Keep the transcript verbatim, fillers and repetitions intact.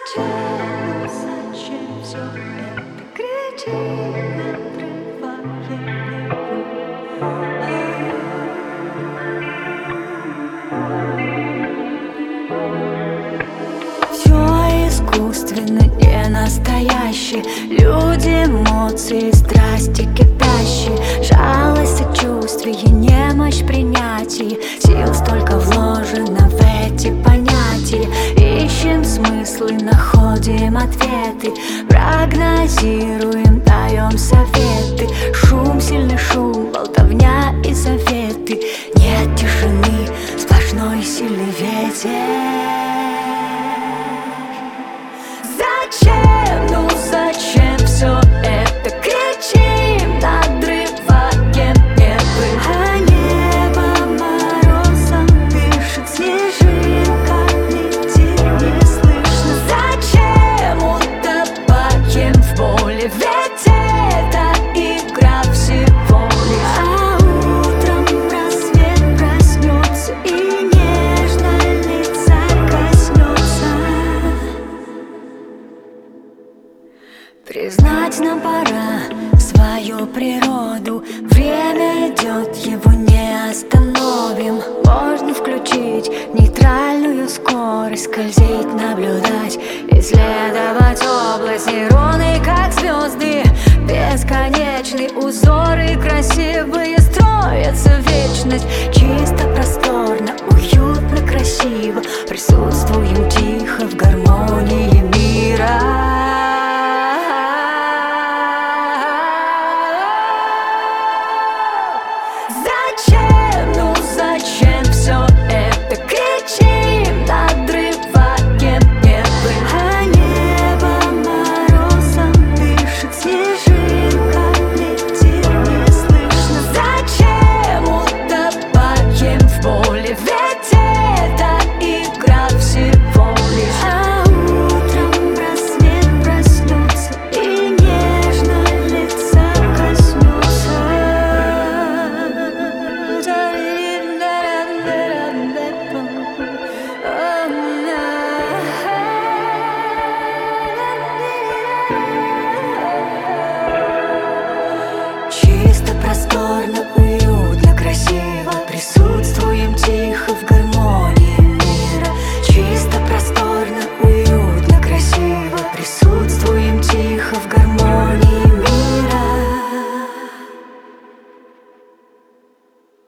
Зачем, зачем все это кричит, отрывая нервы? Все искусственно, не настоящее. Люди, эмоции, страсти кипящие, жалость, сочувствие, немощь принятия. Сил столько вложено в эти понятия. Ищем смыслы, находим ответы, прогнозируем, даем советы. Шум, сильный шум, болтовня и советы. Нет тишины, сплошной сильный ветер. Зачем, ну зачем все это кричим, надрываем нервы? А небо морозом дышит, снежинка летит, не слышно. Зачем утопаем в боли? Ведь это игра всего лишь. А утром рассвет проснется и нежно лица коснется. Признать нам пора свою природу. Время идет, его не остановим. Можно включить нейтральную скорость, скользить, наблюдать, исследовать область. Нейроны, как звезды, бесконечные узоры красивые строятся в вечность. Чисто, просторно, уютно, красиво, присутствуем тихо в гармонии.